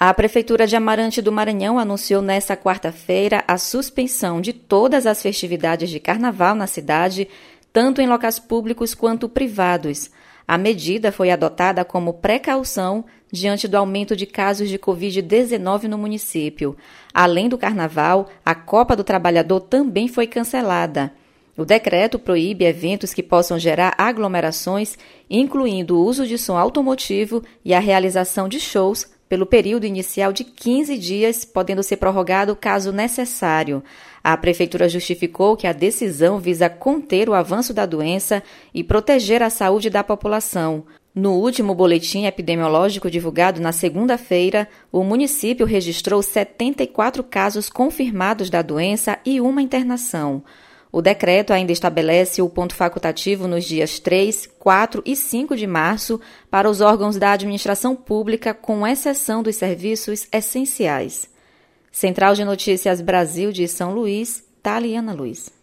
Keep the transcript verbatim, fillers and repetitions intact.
A Prefeitura de Amarante do Maranhão anunciou nesta quarta-feira a suspensão de todas as festividades de carnaval na cidade, tanto em locais públicos quanto privados. A medida foi adotada como precaução diante do aumento de casos de covid dezenove no município. Além do carnaval, a Copa do Trabalhador também foi cancelada. O decreto proíbe eventos que possam gerar aglomerações, incluindo o uso de som automotivo e a realização de shows pelo período inicial de quinze dias, podendo ser prorrogado caso necessário. A Prefeitura justificou que a decisão visa conter o avanço da doença e proteger a saúde da população. No último boletim epidemiológico divulgado na segunda-feira, o município registrou setenta e quatro casos confirmados da doença e uma internação. O decreto ainda estabelece o ponto facultativo nos dias três, quatro e cinco de março para os órgãos da administração pública, com exceção dos serviços essenciais. Central de Notícias Brasil de São Luís, Taliana Luiz.